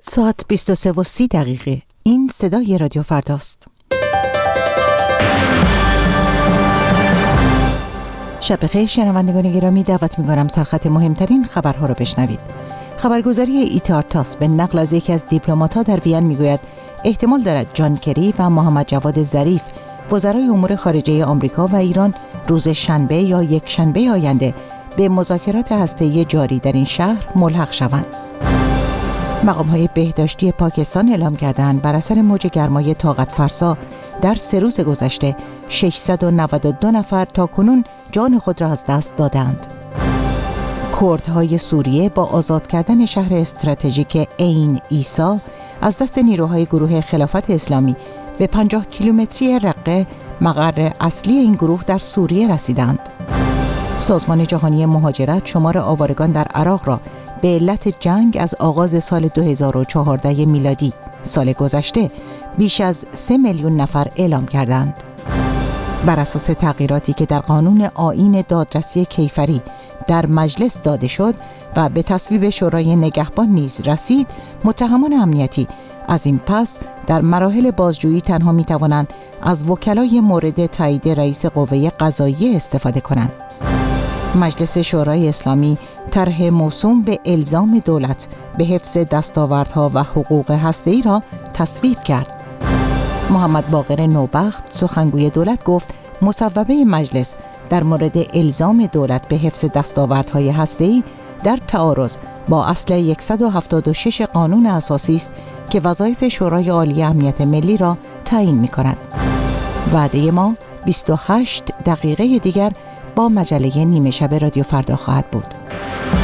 ساعت 23:30. این صدای رادیو فرداست. شب بخیر شنوندگان گرامی، دعوت می‌کنم سرخط مهمترین خبرها را بشنوید. خبرگزاری ایتارتاس به نقل از یکی از دیپلمات‌ها در وین میگوید احتمال دارد جان کری و محمد جواد ظریف، وزرای امور خارجه آمریکا و ایران، روز شنبه یا یک شنبه آینده به مذاکرات هسته‌ای جاری در این شهر ملحق شوند. مقام‌های بهداشتی پاکستان اعلام کردند بر اثر موج گرمای طاقت فرسا در 3 روز گذشته 692 نفر تاکنون جان خود را از دست دادند. کردهای سوریه با آزاد کردن شهر استراتژیک عین عیسی از دست نیروهای گروه خلافت اسلامی به 50 کیلومتری رقه، مقر اصلی این گروه در سوریه رسیدند. سازمان جهانی مهاجرت شمار آوارگان در عراق را به علت جنگ از آغاز سال 2014 میلادی، سال گذشته، بیش از 3 میلیون نفر اعلام کردند. بر اساس تغییراتی که در قانون آیین دادرسی کیفری در مجلس داده شد و به تصویب شورای نگهبان نیز رسید، متهمان امنیتی از این پس در مراحل بازجویی تنها می توانند از وکلای مورد تایید رئیس قوه قضاییه استفاده کنند. مجلس شورای اسلامی طرح موسوم به الزام دولت به حفظ دستاوردها و حقوق هسته‌ای را تصویب کرد. محمد باقر نوبخت، سخنگوی دولت، گفت مصوبه مجلس در مورد الزام دولت به حفظ دستاوردهای هسته‌ای در تعارض با اصل 176 قانون اساسی است که وظایف شورای عالی امنیت ملی را تعیین می‌کند. وعده ما 28 دقیقه دیگر با مجله نیمه شب رادیو فردا خواهد بود.